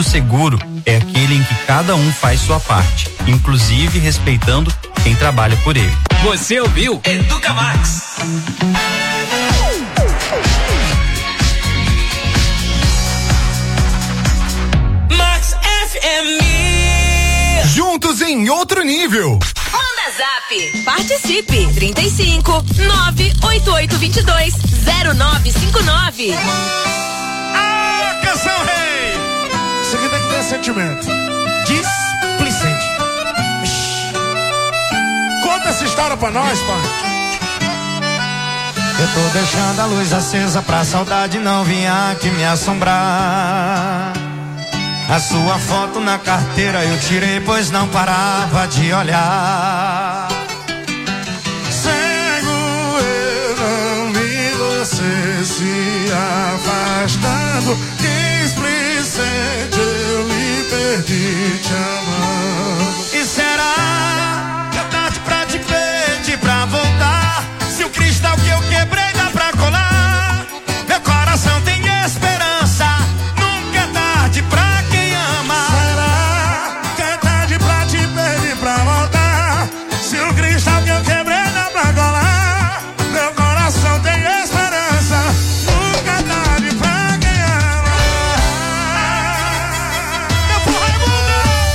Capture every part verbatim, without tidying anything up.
O seguro é aquele em que cada um faz sua parte, inclusive respeitando quem trabalha por ele. Você ouviu Educa Max. Max F M. Juntos em outro nível. Manda Zap. Participe. trinta e cinco, nove oito oito dois dois, zero nove cinco nove. Ah, canção rei. Isso aqui tem que ter sentimento. Displicente. Conta essa história pra nós, pai. Eu tô deixando a luz acesa pra saudade não vir aqui me assombrar. A sua foto na carteira eu tirei, pois não parava de olhar. Cego eu não vi você se afastando. Displicente eu me perdi te amando. E será que é tarde pra te pedir pra voltar? Se o cristal que eu quebrei dá pra colar, meu coração tem esperança. Nunca é tarde pra quem ama. Será que é tarde pra te pedir pra voltar? Se o cristal que eu quebrei dá pra colar, meu coração tem esperança. Nunca é tarde pra quem ama. Meu porra é mundo.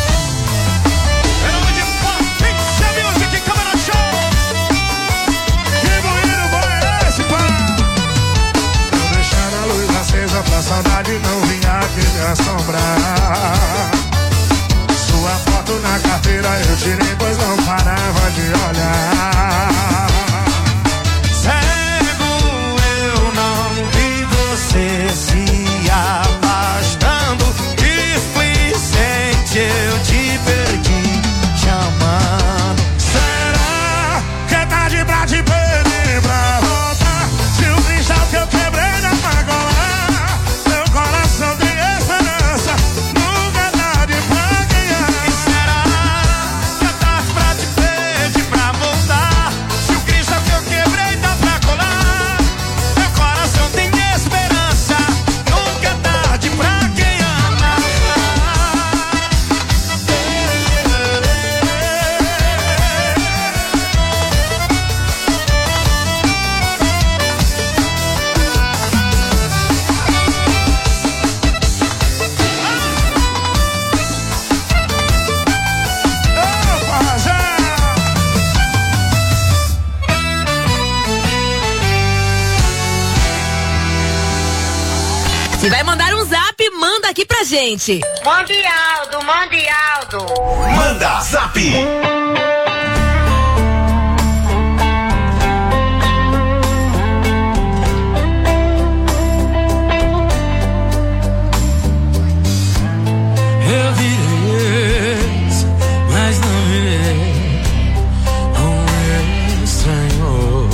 É nome de Pixel Music, Câmara Show. Que bonito bom é esse, pai? Tô deixando a luz acesa pra saudade não vir aqui me assombrar. Sua foto na carteira eu tirei, pois não parava de olhar. Cego eu não vi você se afastando. Displicente eu te perdi te amando. Será que é tarde pra te pedir pra voltar? Se o cristal que eu quebrei dá pra colar, meu coração tem esperança. Nunca é tarde pra quem ama. E será que é tarde pra te pedir pra voltar? Se o cristal que eu quebrei dá pra colar, meu coração tem esperança. Nunca é tarde pra quem ama. Opa, já! Se vai mandar um zap, manda aqui pra gente. Mande Aldo, mande Aldo. Manda Zap. Eu virei ex, mas não virei um estranho.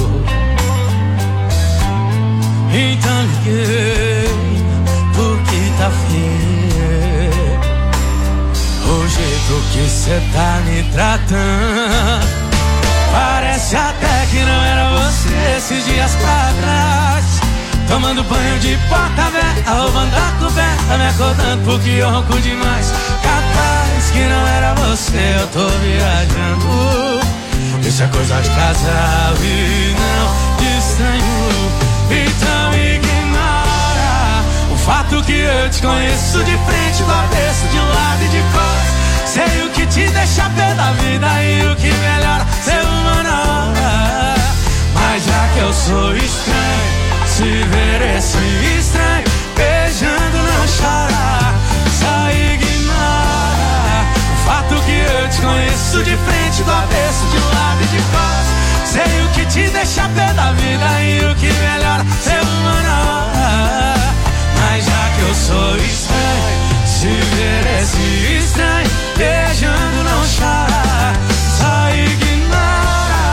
Então liguei porque tá feio o jeito que cê tá me tratando. Parece até que não era você esses dias pra trás. Tomando banho de porta aberta, roubando a coberta, me acordando porque eu ronco demais. Capaz que não era você, eu tô viajando. Isso é coisa de casal e não de estranho. Então ignora o fato que eu te conheço de frente, do avesso, de um lado e de costas. Sei o que te deixa pé da vida e o que melhora ser uma nova. Mas já que eu sou estranho, se ver esse estranho beijando não chora. Só ignora o fato que eu te conheço de frente, do avesso, de um lado e de costas. Sei o que te deixa pé da vida e o que melhora ser uma nova. Mas já que eu sou estranho, se ver esse estranho beijando não chora. Só ignora,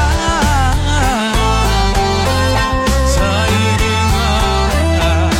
só ignora.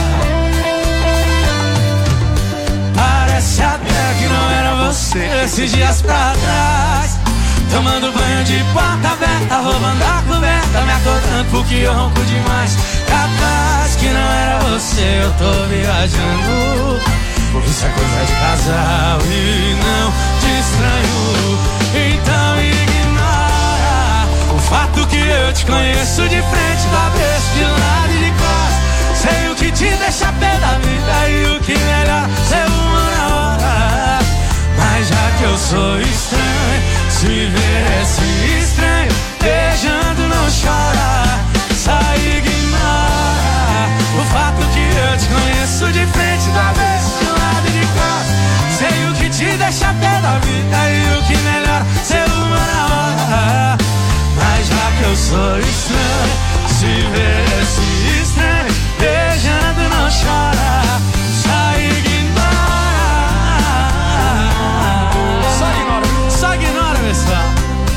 Parece até que não era você esses dias pra trás. Tomando banho de porta aberta, roubando a coberta, me acordando porque eu ronco demais. Capaz que não era você, eu tô viajando. Isso é coisa de casal e não te estranho. Então ignora o fato que eu te conheço de frente, do avesso, de lado e de costas. Sei o que te deixa pé da vida e o que melhor ser uma na hora. Mas já que eu sou estranho, se ver esse estranho beijando não chora. Só ignora o fato que eu te conheço de frente, do avesso, de lado e de costas. Sei o que te deixa pé da vida e o que melhor ser uma na hora. Mas já que eu sou estranho, se ver esse estranho beijando não chora. Só ignora. Só ignora, só ignora, pessoal.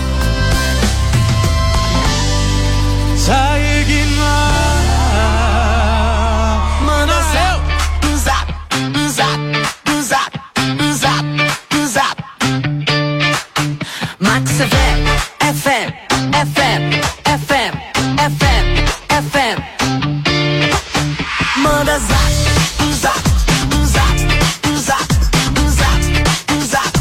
Só ignora. Manda seu um zap, um zap, um zap, um zap, um zap. Max F M, F M, F M, F M, F M. Manda zap, um zap, um zap, um zap, um zap, um zap.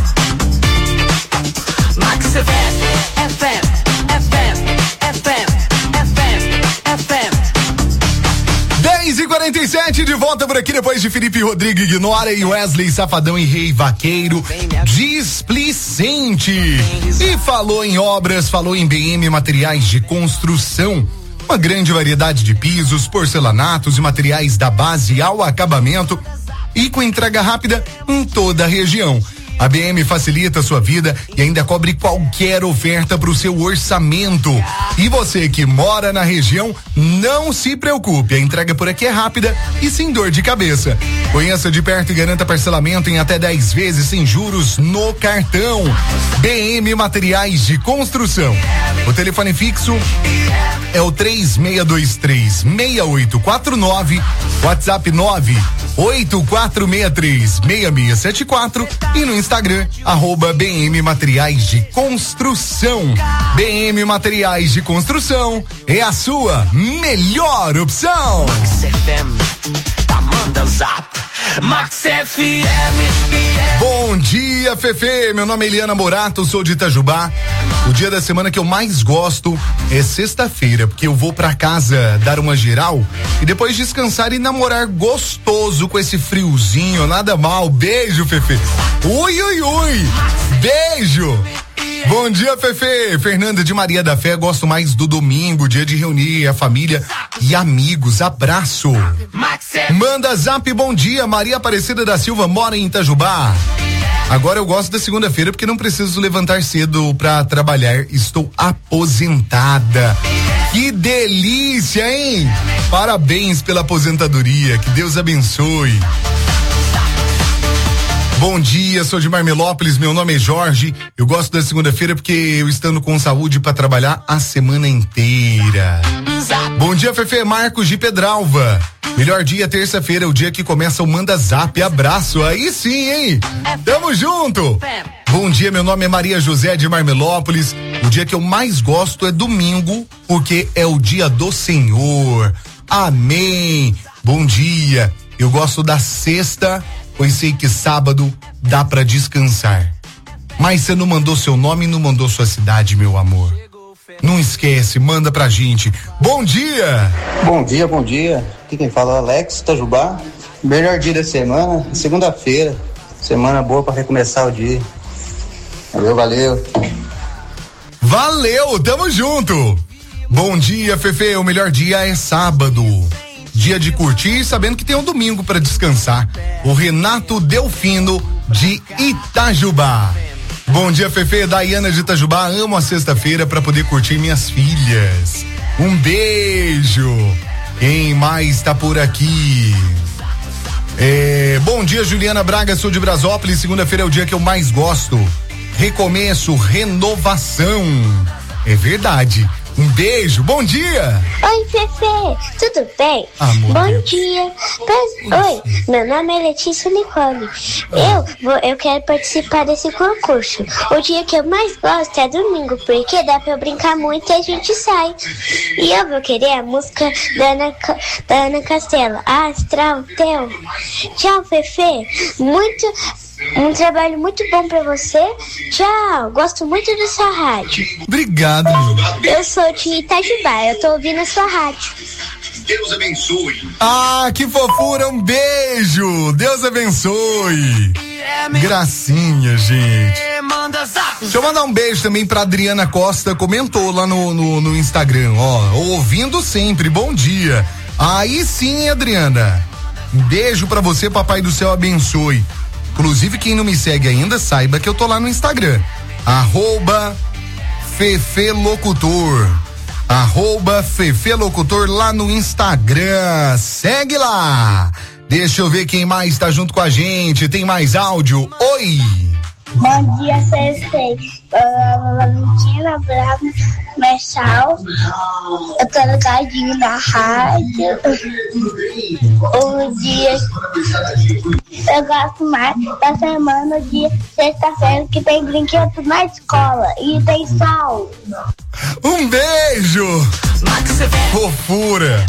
Max F M, F M, F M, F M, F M, F M. dez e quarenta e sete, de volta por aqui depois de Felipe Rodrigo Ignora e Wesley Safadão e Rei Vaqueiro. Displicente. E falou em obras, falou em B M Materiais de Construção. Uma grande variedade de pisos, porcelanatos e materiais da base ao acabamento e com entrega rápida em toda a região. A B M facilita a sua vida e ainda cobre qualquer oferta para o seu orçamento. E você que mora na região, não se preocupe, a entrega por aqui é rápida e sem dor de cabeça. Conheça de perto e garanta parcelamento em até dez vezes sem juros no cartão. B M Materiais de Construção. O telefone fixo é o três seis dois três, seis oito quatro nove, WhatsApp nove oito quatro seis três, seis seis sete quatro e no Instagram, arroba B M Materiais de Construção. B M Materiais de Construção é a sua melhor opção. Max F M, tá manda zap. Max F M. Bom dia, Fefe. Meu nome é Eliana Morato, sou de Itajubá. O dia da semana que eu mais gosto é sexta-feira, porque eu vou pra casa dar uma geral e depois descansar e namorar gostoso com esse friozinho, nada mal. Beijo, Fefe. Ui, ui, ui. Beijo. Bom dia, Fefe. Fernanda de Maria da Fé, gosto mais do domingo, dia de reunir a família e amigos. Abraço. Manda zap, bom dia. Maria Aparecida da Silva mora em Itajubá. Agora eu gosto da segunda-feira porque não preciso levantar cedo pra trabalhar. Estou aposentada. Que delícia, hein? Parabéns pela aposentadoria. Que Deus abençoe. Bom dia, sou de Marmelópolis, meu nome é Jorge. Eu gosto da segunda-feira porque eu estando com saúde para trabalhar a semana inteira. Bom dia, Fefe. Marcos de Pedralva. Melhor dia, terça-feira, o dia que começa o Manda Zap. Abraço, aí sim, hein? Tamo junto. Bom dia, meu nome é Maria José de Marmelópolis. O dia que eu mais gosto é domingo, porque é o dia do Senhor. Amém. Bom dia. Eu gosto da sexta, pois sei que sábado dá pra descansar. Mas você não mandou seu nome e não mandou sua cidade, meu amor. Não esquece, manda pra gente. Bom dia! Bom dia, bom dia. Aqui quem fala é Alex, Itajubá. Melhor dia da semana, segunda-feira. Semana boa pra recomeçar o dia. Valeu, valeu. Valeu, tamo junto. Bom dia, Fefe. O melhor dia é sábado. Dia de curtir, sabendo que tem um domingo para descansar. O Renato Delfino de Itajubá. Bom dia, Fefe. Daiana de Itajubá. Amo a sexta-feira para poder curtir minhas filhas. Um beijo. Quem mais tá por aqui? É, bom dia, Juliana Braga. Sou de Brasópolis. Segunda-feira é o dia que eu mais gosto. Recomeço, renovação. É verdade. Um beijo, bom dia! Oi, Fefe, tudo bem? Amor, bom Deus. dia. Pra... Oi, meu nome é Letícia Nicole. Eu, vou, eu quero participar desse concurso. O dia que eu mais gosto é domingo, porque dá pra eu brincar muito e a gente sai. E eu vou querer a música da Ana, da Ana Castela, Astral Teu. Tchau, Fefe. Muito... Um trabalho muito bom pra você. Tchau, gosto muito da sua rádio. Obrigado. Eu sou de Itajubá, eu tô ouvindo a sua rádio. Deus abençoe. Ah, que fofura, um beijo. Deus abençoe. Gracinha, gente. Deixa eu mandar um beijo também pra Adriana Costa, comentou lá no, no, no Instagram, ó, ouvindo sempre, bom dia. Aí sim, Adriana. Um beijo pra você, papai do céu abençoe. Inclusive, quem não me segue ainda, saiba que eu tô lá no Instagram. Arroba Fefe Locutor. Arroba Fefe Locutor lá no Instagram. Segue lá. Deixa eu ver quem mais tá junto com a gente. Tem mais áudio? Oi! Bom dia, Fefe. Valentina Bravo Messal. Eu tô ligadinho na rádio. O dia. Eu gosto mais da semana de sexta-feira que tem brinquedo na escola e tem sol. Um beijo! Fofura!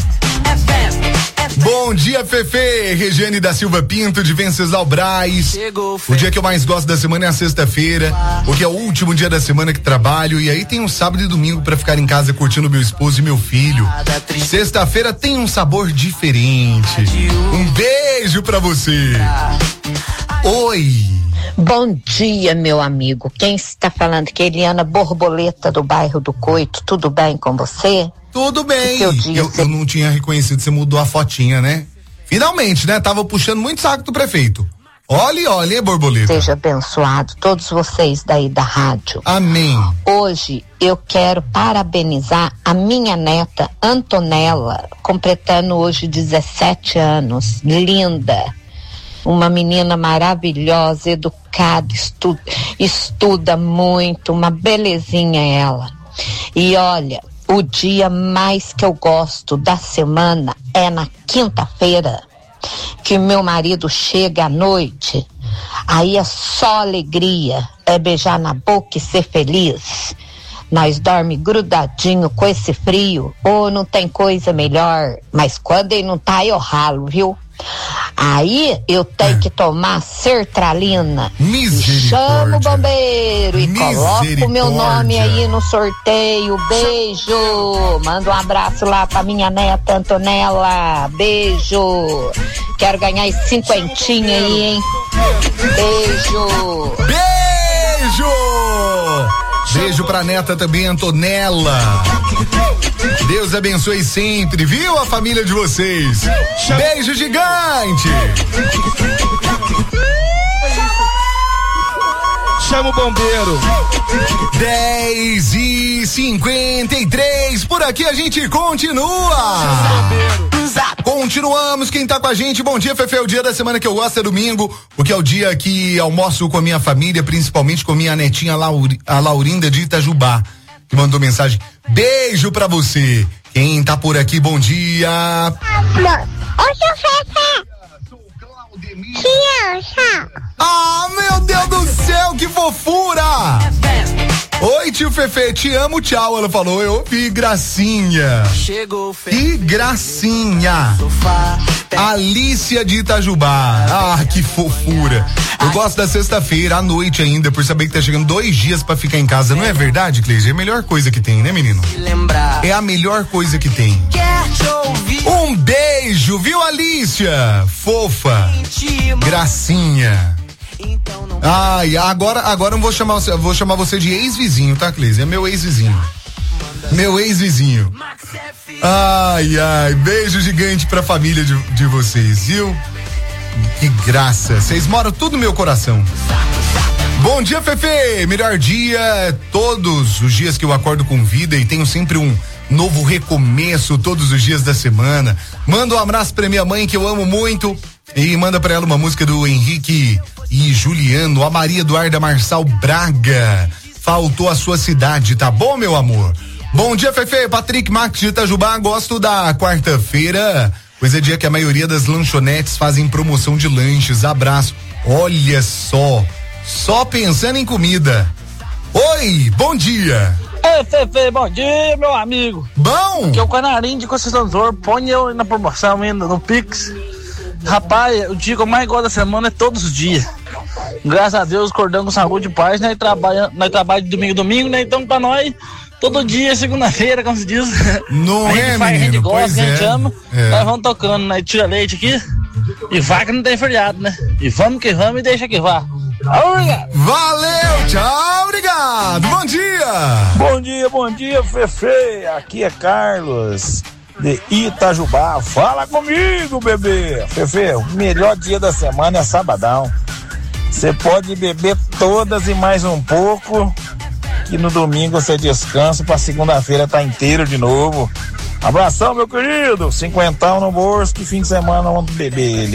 Bom dia, Fefe. Regiane da Silva Pinto, de Venceslau Braz. O dia que eu mais gosto da semana é a sexta-feira, porque é o último dia da semana que trabalho, e aí tem um sábado e domingo pra ficar em casa curtindo meu esposo e meu filho. Sexta-feira tem um sabor diferente. Um beijo pra você. Oi. Bom dia, meu amigo. Quem está falando aqui é Eliana Borboleta, do bairro do Coito. Tudo bem com você? Tudo bem. Eu, eu não tinha reconhecido, você mudou a fotinha, né? Finalmente, né? Tava puxando muito saco do prefeito. Olhe, olhe, Borboleta. Seja abençoado, todos vocês daí da rádio. Amém. Hoje eu quero parabenizar a minha neta Antonella, completando hoje dezessete anos. Linda. Uma menina maravilhosa, educada, estuda, estuda muito, uma belezinha ela. E olha, o dia mais que eu gosto da semana é na quinta-feira, que meu marido chega à noite, aí é só alegria, é beijar na boca e ser feliz. Nós dorme grudadinho com esse frio, ou não tem coisa melhor, mas quando ele não tá, eu ralo, viu? Aí eu tenho que tomar sertralina. Chamo o bombeiro e coloco o meu nome aí no sorteio. Beijo. Manda um abraço lá pra minha neta Antonella. Beijo. Quero ganhar esse cinquentinha aí, hein? Beijo. Beijo. Beijo pra neta também, Antonella. Deus abençoe sempre, viu, a família de vocês. Beijo gigante. Chama o bombeiro. dez e cinquenta e três, por aqui a gente continua. Continuamos, quem tá com a gente, bom dia, Fefe, é o dia da semana que eu gosto, é domingo, porque é o dia que almoço com a minha família, principalmente com minha netinha Lauri, a Laurinda de Itajubá, que mandou mensagem, beijo pra você. Quem tá por aqui, bom dia. Ô, seu Fefe. Criança. Ah, meu Deus do céu, que fofura. Oi, tio Fefe, te amo, tchau, ela falou, eu ouvi, gracinha. Que gracinha. Alícia de Itajubá. Ah, que fofura. Eu gosto da sexta-feira, à noite ainda, por saber que tá chegando dois dias pra ficar em casa, não é verdade, Cleide? É a melhor coisa que tem, né, menino? É a melhor coisa que tem. Um beijo, viu, Alícia? Fofa. Gracinha. Ai, agora, agora eu vou chamar, vou chamar você de ex-vizinho, tá, Cleise? É meu ex-vizinho. Meu ex-vizinho. Ai, ai, beijo gigante pra família de, de vocês, viu? Que graça, vocês moram tudo no meu coração. Bom dia, Fefe, melhor dia, todos os dias que eu acordo com vida e tenho sempre um novo recomeço todos os dias da semana. Manda um abraço pra minha mãe que eu amo muito e manda pra ela uma música do Henrique e Juliano, a Maria Eduarda Marçal Braga. Faltou a sua cidade, tá bom, meu amor? Bom dia, Fefe. Patrick Max de Itajubá. Gosto da quarta-feira, pois é dia que a maioria das lanchonetes fazem promoção de lanches. Abraço. Olha só, só pensando em comida. Oi, bom dia. Ei, Fefe, bom dia, meu amigo. Bom? Aqui é o Canarinho de Conceição. Põe eu na promoção ainda no Pix. Rapaz, o dia que eu mais gosto da semana é todos os dias. Graças a Deus, acordando com saúde e paz, né? Trabalhamos, nós trabalhamos de domingo a domingo, né? Então, pra nós, todo dia é segunda-feira, como se diz. Não a gente é, faz, menino, a gente gosta, a gente é. ama. É. Nós vamos tocando, né? Tira leite aqui. E vai que não tem feriado, né? E vamos que vamos e deixa que vá. Obrigado. Valeu, tchau, obrigado. Bom dia. Bom dia, bom dia, Fefe. Aqui é Carlos de Itajubá. Fala comigo, bebê. Fefe, o melhor dia da semana é sabadão. Você pode beber todas e mais um pouco, que no domingo você descansa pra segunda-feira tá inteiro de novo. Abração, meu querido. Cinquentão no bolso, que fim de semana vamos beber ele.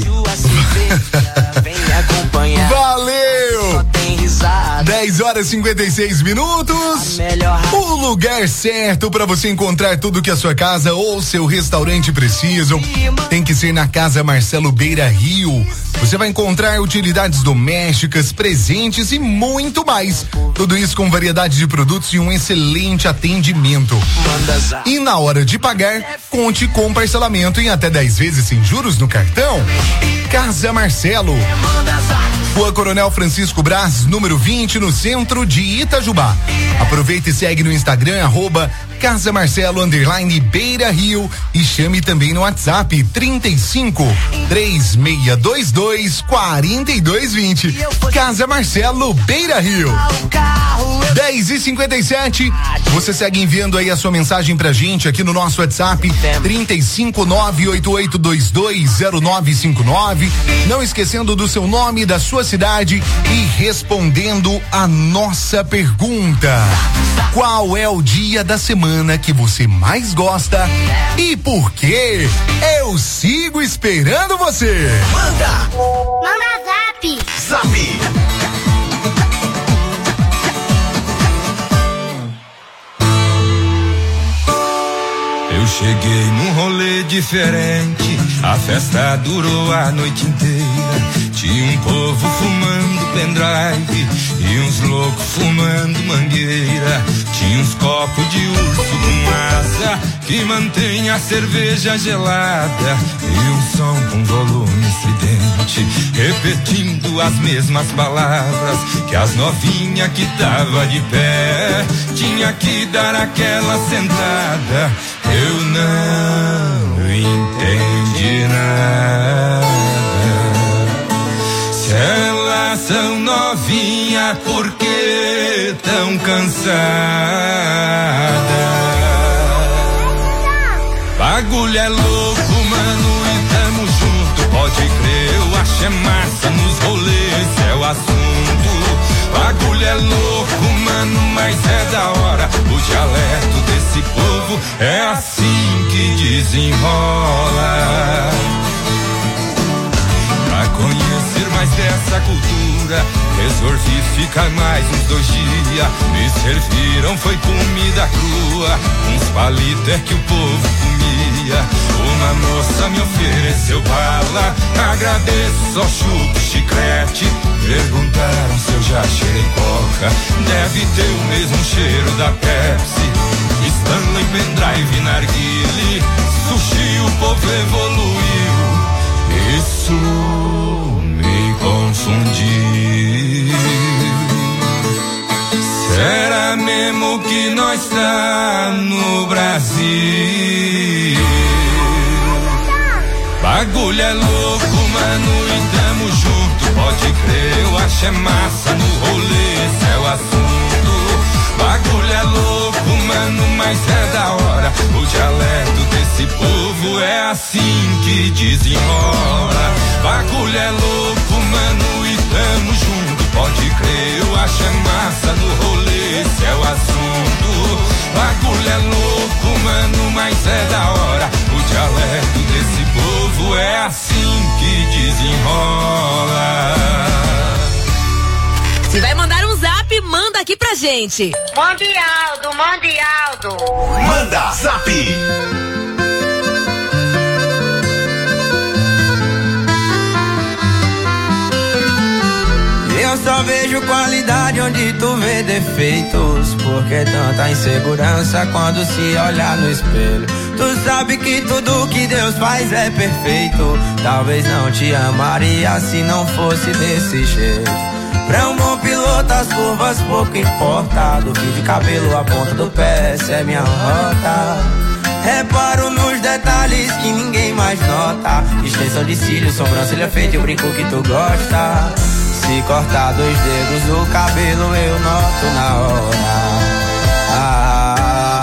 Valeu! dez horas e cinquenta e seis minutos. O lugar certo para você encontrar tudo que a sua casa ou seu restaurante precisam tem que ser na Casa Marcelo Beira Rio. Você vai encontrar utilidades domésticas, presentes e muito mais. Tudo isso com variedade de produtos e um excelente atendimento. E na hora de pagar, conte com parcelamento em até dez vezes sem juros no cartão. Casa Marcelo, Rua Coronel Francisco Brás, número vinte, no centro de Itajubá. Aproveita e segue no Instagram, arroba Casa Marcelo, underline Beira Rio, e chame também no WhatsApp trinta e cinco, três seis dois dois, quatro dois dois zero. Casa Marcelo, Beira Rio. dez e cinquenta e sete. Você segue enviando aí a sua mensagem pra gente aqui no nosso WhatsApp trinta e cinco, nove oito oito dois dois zero nove cinco nove. Não esquecendo do seu nome, da sua cidade e respondendo a nossa pergunta: qual é o dia da semana que você mais gosta e por quê? Eu sigo esperando você. Manda! Manda zap! Zap! Eu cheguei num rolê diferente, a festa durou a noite inteira. Tinha um povo fumando pendrive e uns loucos fumando mangueira. Tinha uns copos de urso com asa que mantém a cerveja gelada e um som com volume estridente, repetindo as mesmas palavras que as novinhas que tava de pé tinha que dar aquela sentada. Eu não entendi nada. Se elas são novinhas, por que tão cansadas? Bagulho é louco, mano, e tamo junto. Pode crer, eu acho é massa nos rolês, é o assunto. Bagulho é louco, mano, mas é da hora. O dialeto desse povo é assim que desenrola. Pra conhecer mais dessa cultura, resolvi ficar mais uns dois dias. Me serviram, foi comida crua, uns palitos é que o povo comia. Uma moça me ofereceu bala, agradeço, só chupo chiclete. Perguntaram se eu já cheirei coca, deve ter o mesmo cheiro da Pepsi. Stanley, pendrive, narguile, sushi, o povo evoluiu. Isso me confundiu. Será mesmo que nós tá no Brasil? Bagulho é louco, mano, e tamo junto. Pode crer, eu acho é massa no rolê, esse é o assunto. Bagulho é louco, mano, mas é da hora. O dialeto desse povo é assim que desenrola. Bagulho é louco, mano, e tamo junto. Pode crer, eu acho é massa no rolê, esse é o assunto. Bagulho é louco, mano, mas é da hora. O dialeto desse povo é assim que desenrola. Se vai mandar um zap, manda manda aqui pra gente. Mande Aldo, mande Aldo. Manda Zap. Eu só vejo qualidade onde tu vê defeitos. Porque tanta insegurança quando se olhar no espelho. Tu sabe que tudo que Deus faz é perfeito. Talvez não te amaria se não fosse desse jeito. Pra um bom piloto as curvas pouco importa. Do fio de cabelo à ponta do pé, essa é minha rota. Reparo nos detalhes que ninguém mais nota. Extensão de cílios, sobrancelha feita e o brinco que tu gosta. Se cortar dois dedos do cabelo eu noto na hora. Ah,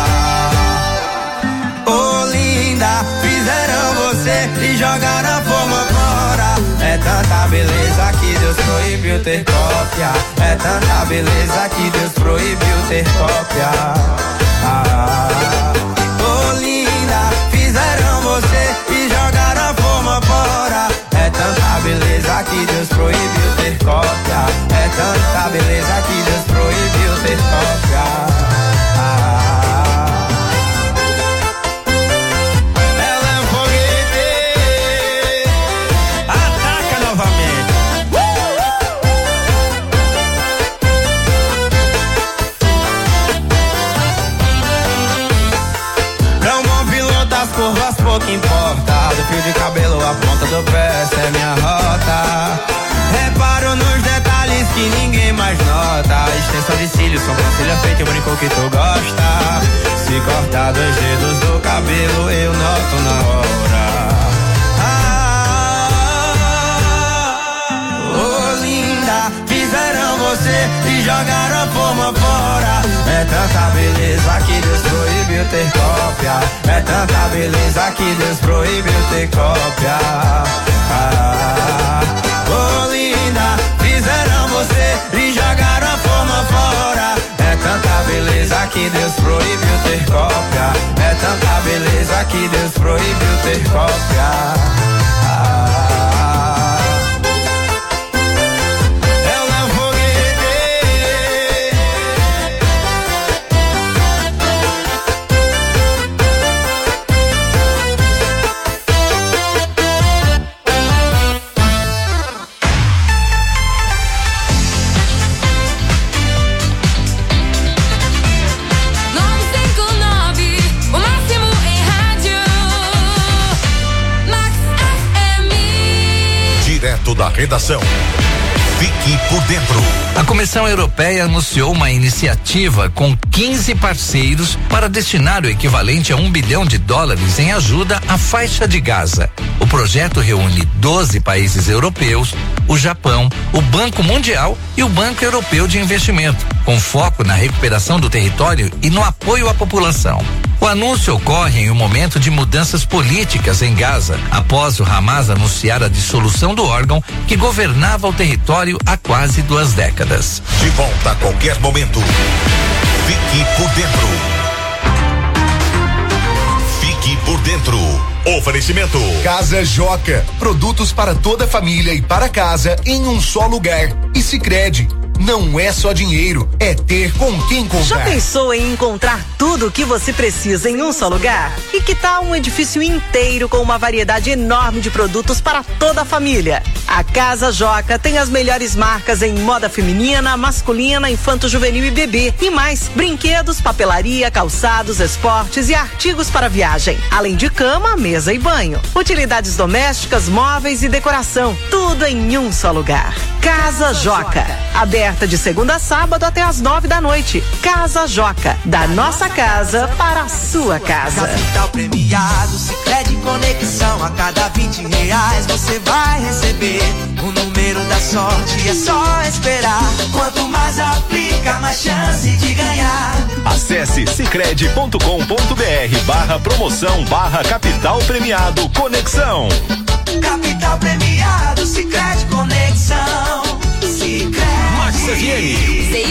oh linda, fizeram você e jogaram a forma fora. É tanta beleza que Deus proibiu ter cópia. É tanta beleza que Deus proibiu ter cópia. Ah, oh linda, fizeram você e jogaram a forma fora. É tanta beleza que Deus proibiu ter cópia. É tanta beleza que Deus proibiu ter cópia. Ah, ela é um foguete. Ataca novamente. Pra um bom piloto as curvas pouco importa. Do fio de cabelo à ponta do pé, essa é minha rota. Reparo nos detalhes que ninguém mais nota. Extensão de cílios, sobrancelha feita e o brinco que tu gosta. Se cortar dois dedos do cabelo eu noto na hora. Ah, oh linda, fizeram você e jogaram a forma fora. É tanta beleza que Deus proibiu ter cópia. É tanta beleza que Deus proibiu ter cópia. Ah, oh linda, fizeram você e jogaram a forma fora. É tanta beleza que Deus proibiu ter cópia. É tanta beleza que Deus proibiu ter cópia. Ah, ela é um foguete. Da redação. Fique por dentro. A Comissão Europeia anunciou uma iniciativa com quinze parceiros para destinar o equivalente a um bilhão de dólares em ajuda à faixa de Gaza. O projeto reúne doze países europeus, o Japão, o Banco Mundial e o Banco Europeu de Investimento, com foco na recuperação do território e no apoio à população. O anúncio ocorre em um momento de mudanças políticas em Gaza, após o Hamas anunciar a dissolução do órgão que governava o território há quase duas décadas. De volta a qualquer momento. Fique por dentro. Fique por dentro. Oferecimento. Casa Joca. Produtos para toda a família e para casa em um só lugar. E Sicredi. Não é só dinheiro, é ter com quem contar. Já pensou em encontrar tudo o que você precisa em um só lugar? E que tal um edifício inteiro com uma variedade enorme de produtos para toda a família? A Casa Joca tem as melhores marcas em moda feminina, masculina, infanto-juvenil e bebê. E mais, brinquedos, papelaria, calçados, esportes e artigos para viagem. Além de cama, mesa e banho. Utilidades domésticas, móveis e decoração. Tudo em um só lugar. Casa Joca. Aberta de segunda a sábado até às nove da noite. Casa Joca, da nossa casa para a sua casa. Capital premiado, Sicredi Conexão. A cada vinte reais você vai receber o número da sorte. É só esperar. Quanto mais aplica, mais chance de ganhar. Acesse sicredi ponto com ponto br barra promoção barra capital premiado Conexão. Capital premiado, Sicredi Conexão. Sicredi. C Y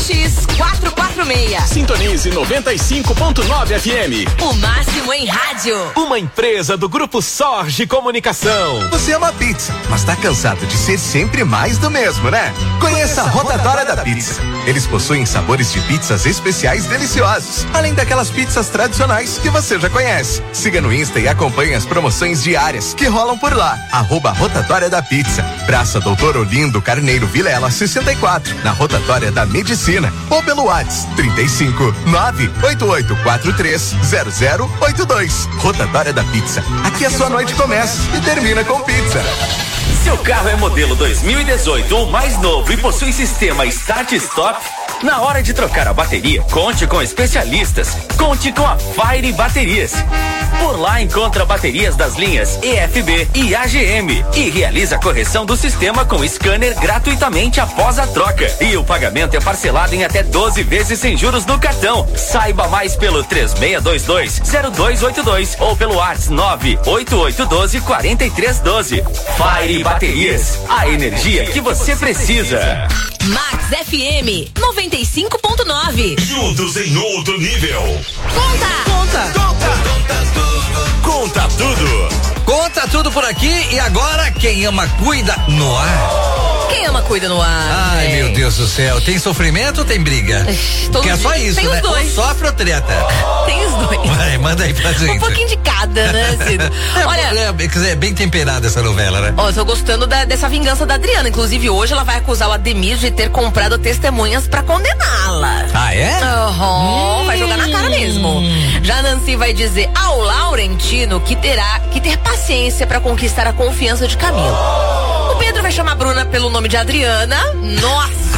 X quatrocentos e quarenta e seis. Sintonize noventa e cinco ponto nove F M. O máximo em rádio. Uma empresa do Grupo Sorge Comunicação. Você ama pizza, mas tá cansado de ser sempre mais do mesmo, né? Conheça a Rotatória da Pizza. Eles possuem sabores de pizzas especiais deliciosos, além daquelas pizzas tradicionais que você já conhece. Siga no Insta e acompanhe as promoções diárias que rolam por lá. Arroba Rotatória da Pizza. Praça Doutor Olindo Carneiro Vilela sessenta e quatro, na Rotatória da Medicina. Ou pelo WhatsApp trinta e cinco, nove oito oito quatro três zero zero oito dois. Rotatória da Pizza. Aqui a sua noite começa e termina com pizza. Seu carro é modelo dois mil e dezoito ou mais novo e possui sistema Start Stop? Na hora de trocar a bateria, conte com especialistas. Conte com a Fire Baterias. Por lá encontra baterias das linhas E F B e A G M e realiza a correção do sistema com scanner gratuitamente após a troca. E o pagamento é parcelado em até doze vezes sem juros no cartão. Saiba mais pelo três seis dois dois zero dois oito dois ou pelo WhatsApp nove oito oito um dois quatro três um dois. Fire Baterias, a energia que você precisa. Max F M noventa e cinco ponto nove. Juntos em outro nível. Conta! Conta! Conta! Conta tudo! Conta tudo! Conta tudo por aqui e agora quem ama cuida no ar. Quem ama cuida no ar. Ai, véi. meu Deus do céu. Tem sofrimento ou tem briga? Todo que é só dia. isso, Tem né? os dois. Ou sofre ou treta? Tem os dois. Vai, manda aí pra gente. Um pouquinho de cada, né, Cido? É, Olha, é, quer dizer, é bem temperada essa novela, né? ó, eu tô gostando da, dessa vingança da Adriana. Inclusive, hoje ela vai acusar o Ademir de ter comprado testemunhas pra condená-la. Ah, é? Uhum, hum. Vai jogar na cara mesmo. Já a Nancy vai dizer ao Laurentino que terá que ter paciência pra conquistar a confiança de Camilo. O Pedro vai chamar a Bruna pelo nome de Adriana. Nossa!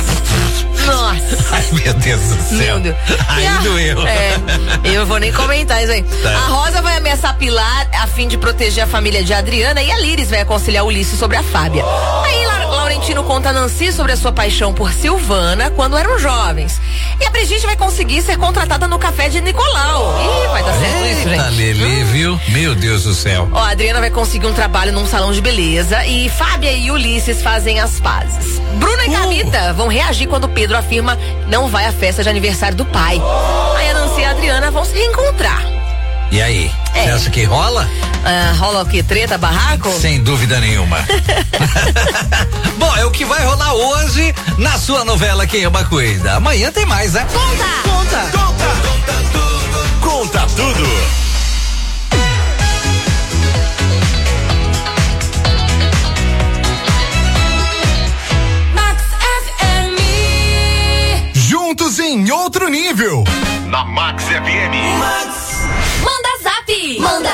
Nossa! Ai, meu Deus do céu. Meu Deus. Aí a, doeu. É, eu vou nem comentar isso aí. Tá. A Rosa vai ameaçar Pilar a fim de proteger a família de Adriana e a Liris vai aconselhar o Ulisses sobre a Fábia. Aí La Laurentino conta a Nancy sobre a sua paixão por Silvana quando eram jovens. E a Brigitte vai conseguir ser contratada no café de Nicolau. Ih, vai dar certo isso, gente. Tá, Lelê, viu? Meu Deus do céu. Ó, a Adriana vai conseguir um trabalho num salão de beleza e Fábia e Ulisses fazem as pazes. Bruna e Uh. Camita vão reagir quando Pedro afirma não vai à festa de aniversário do pai. Aí a Nancy e a Adriana vão se reencontrar. E aí? É. Você acha que rola? Ah, rola o que? Treta, barraco? Sem dúvida nenhuma. Bom, é o que vai rolar hoje na sua novela Quem Ama Cuida. Amanhã tem mais, né? Conta! Conta! Conta! Conta tudo! Conta tudo! Juntos em outro nível. Na Max F M. Manda zap! Manda!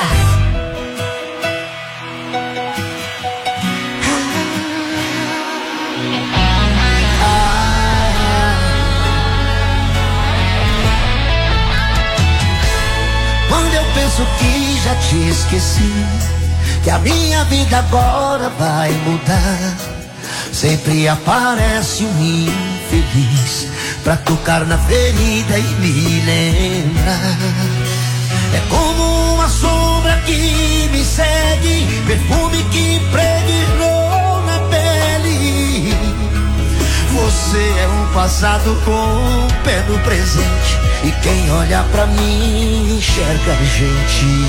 Quando eu penso que já te esqueci, que a minha vida agora vai mudar, sempre aparece um infeliz pra tocar na ferida e me lembrar. É como uma sombra que me segue, perfume que impregnou na pele. Você é um passado com um pé no presente, e quem olha pra mim enxerga a gente.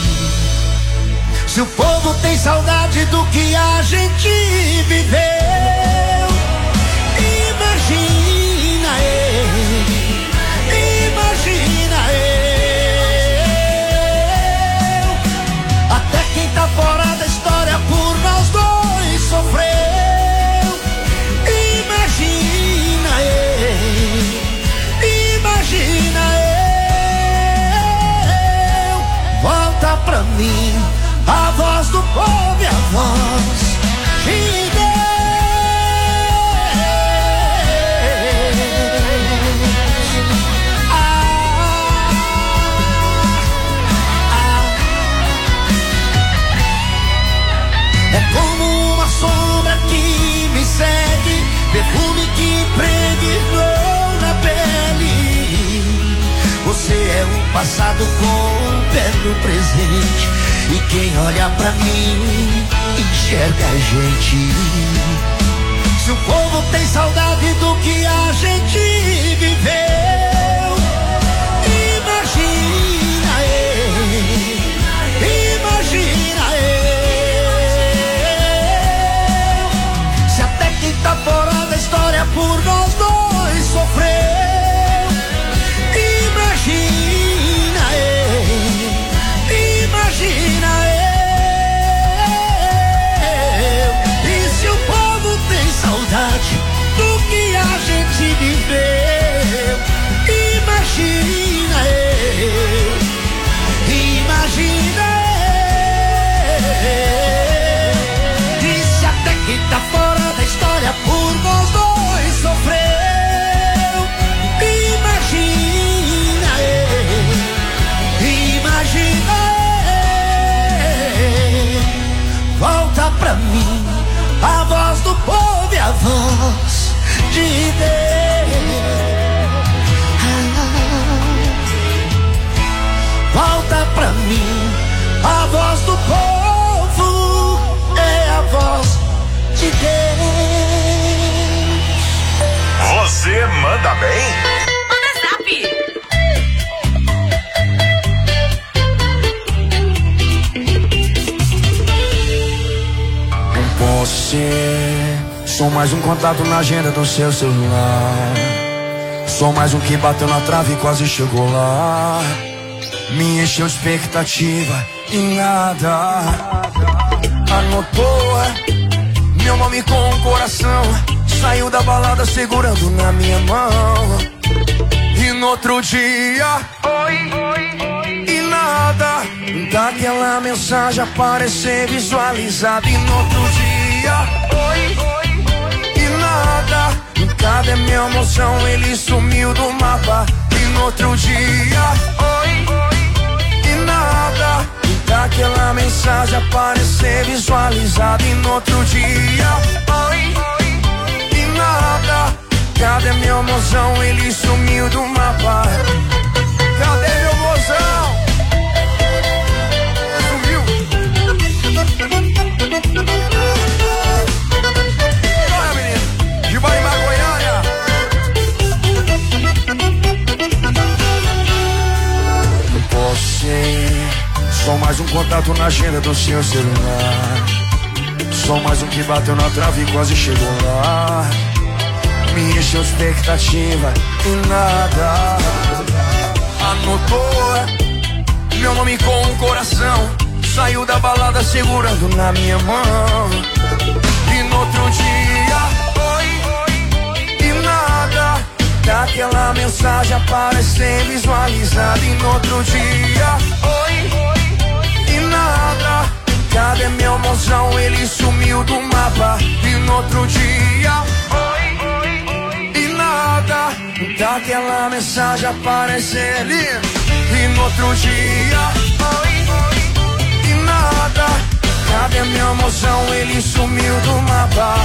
Se o povo tem saudade do que a gente viveu, imagina eu, imagina eu. Até quem tá fora da história por nós dois sofreu. Imagina eu, imagina eu. Volta pra mim a voz do povo e a voz de Deus. Ah, ah. É como uma sombra que me segue, perfume que impregnou na pele. Você é um passado com um pé no presente, e quem olha pra mim enxerga a gente. Se o povo tem saudade do que a gente viveu. Imagina eu, imagina eu. Disse até que tá fora da história por nós dois sofreu. Imagina eu, imagina eu. Volta pra mim a voz do povo e a voz de Deus. Volta pra mim a voz do povo, é a voz de Deus. Você manda bem? Manda zap. Não posso ser, sou mais um contato na agenda do seu celular. Sou mais um que bateu na trave e quase chegou lá. Me encheu expectativa e nada anotou meu nome com o coração. Saiu da balada segurando na minha mão. E no outro dia, oi, e nada daquela mensagem aparecer visualizada. E no outro dia, oi, e nada. Cadê minha emoção? Ele sumiu do mapa. E no outro dia, oi, e nada daquela mensagem aparecer visualizada. E no outro dia, oi, e nada. Cadê minha emoção? Ele sumiu do mapa. Cadê meu mozão? Sumiu. Olha, menino, de Bahia Maconhara. Não posso ser, sou mais um contato na agenda do seu celular. Sou mais um que bateu na trave e quase chegou lá. Me encheu expectativa e nada anotou meu nome com o coração. Saiu da balada segurando na minha mão. E no outro dia, oi, e nada daquela mensagem aparecer visualizada. E no outro dia, oi, e nada. Cadê meu mozão? Ele sumiu do mapa. E no outro dia, oi, e nada daquela mensagem aparecer ali. E no outro dia, oi, e nada. Cadê meu mozão? Ele sumiu do mapa.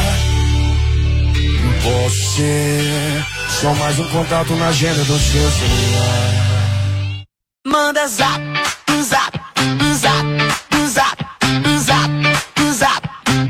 Você, só mais um contato na agenda do seu celular. Manda zap, zap, zap, zap, zap, zap.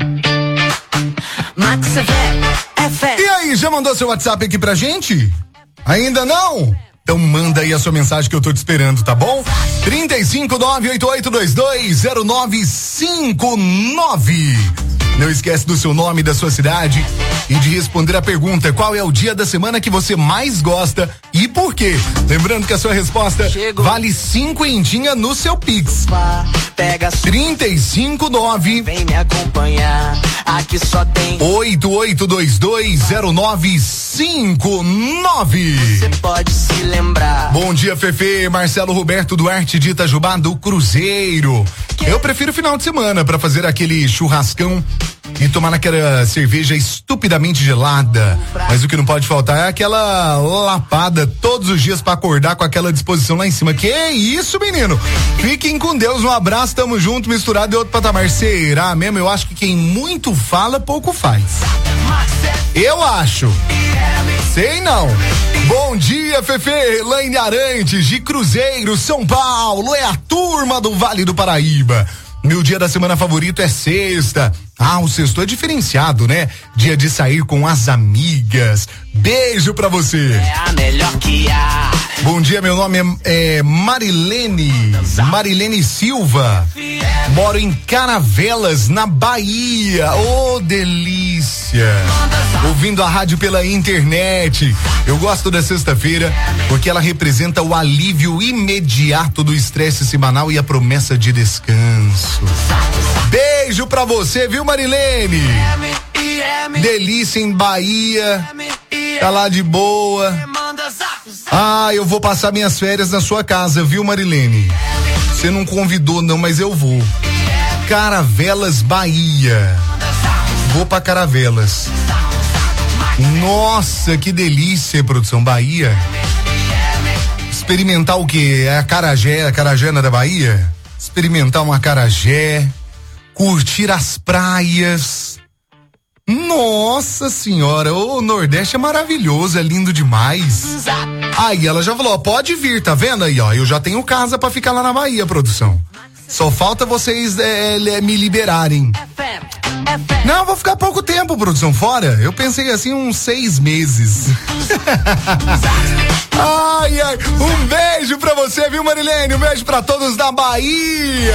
Max F M. E aí, já mandou seu WhatsApp aqui pra gente? Ainda não? Então manda aí a sua mensagem que eu tô te esperando, tá bom? trinta e cinco, nove oito oito dois dois zero nove cinco nove. Não esquece do seu nome, da sua cidade e de responder a pergunta: qual é o dia da semana que você mais gosta e por quê? Lembrando que a sua resposta Chegou. vale cinco quentinha no seu Pix. Pega trinta e cinco nove. Vem me acompanhar. Aqui só tem oito oito dois dois zero nove cinco nove. Você pode se lembrar. Bom dia, Fefe. Marcelo Roberto Duarte de Itajubá do Cruzeiro. Eu prefiro final de semana para fazer aquele churrascão e tomar aquela cerveja estupidamente gelada. Mas o que não pode faltar é aquela lapada todos os dias para acordar com aquela disposição lá em cima. Que isso, menino? Fiquem com Deus, um abraço, tamo junto, misturado e outro patamar. Será mesmo? Eu acho que quem muito fala, pouco faz. Eu acho. Sei não. Bom dia, Fefe. Elaine Arantes de Cruzeiro, São Paulo. É a turma do Vale do Paraíba. Meu dia da semana favorito é sexta. Ah, o sexto é diferenciado, né? Dia de sair com as amigas. Beijo pra você. É a melhor que há. Bom dia, meu nome é, é Marilene. Marilene Silva. Moro em Caravelas, na Bahia. Ô, oh, delícia. Ouvindo a rádio pela internet. Eu gosto da sexta-feira porque ela representa o alívio imediato do estresse semanal e a promessa de descanso. Beijo pra você, viu, Marilene? Delícia em Bahia. Tá lá de boa. Ah, eu vou passar minhas férias na sua casa, viu, Marilene? Você não convidou não, mas eu vou. Caravelas, Bahia. Vou pra Caravelas. Nossa, que delícia, produção. Bahia. Experimentar o quê? É a acarajé, a acarajé da Bahia? Experimentar uma acarajé, curtir as praias. Nossa senhora, o Nordeste é maravilhoso, é lindo demais. Aí ela já falou, ó, pode vir, tá vendo aí, ó, eu já tenho casa pra ficar lá na Bahia, produção. Só falta vocês é, é, me liberarem. Não, vou ficar pouco tempo, produção, fora. Eu pensei assim, uns seis meses. Ai, ai, um beijo pra você, viu, Marilene? Um beijo pra todos da Bahia.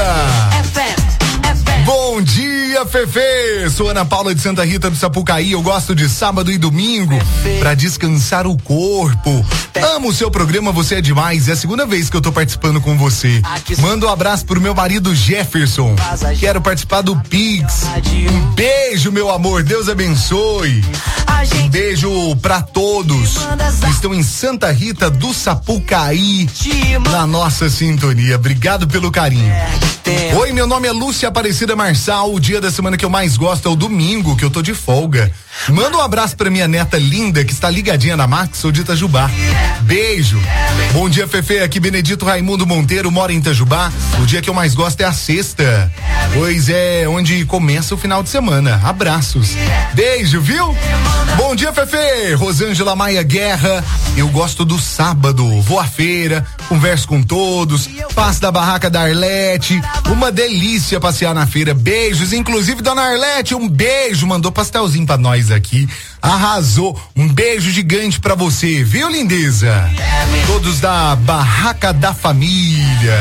Bom dia, Fefe. Sou Ana Paula de Santa Rita do Sapucaí. Eu gosto de sábado e domingo pra descansar o corpo. Amo o seu programa, você é demais. É a segunda vez que eu tô participando com você. Manda um abraço pro meu marido Jefferson. Quero participar do Pix. Um beijo, meu amor. Deus abençoe. Um beijo pra todos que estão em Santa Rita do Sapucaí na nossa sintonia. Obrigado pelo carinho. Oi, meu nome é Lúcia Aparecida Marçal. O dia da semana que eu mais gosto é o domingo, que eu tô de folga. Manda um abraço pra minha neta linda que está ligadinha na Max, sou de Itajubá. Beijo. Bom dia, Fefe. Aqui Benedito Raimundo Monteiro, mora em Itajubá. O dia que eu mais gosto é a sexta, pois é onde começa o final de semana. Abraços. Beijo, viu? Bom dia, Fefe. Rosângela Maia Guerra. Eu gosto do sábado. Vou à feira, converso com todos, passo da barraca da Arlete. Uma delícia passear na feira. Beijos, inclusive dona Arlete, um beijo, mandou pastelzinho pra nós aqui. Arrasou. Um beijo gigante pra você, viu, lindeza? Todos da barraca da família.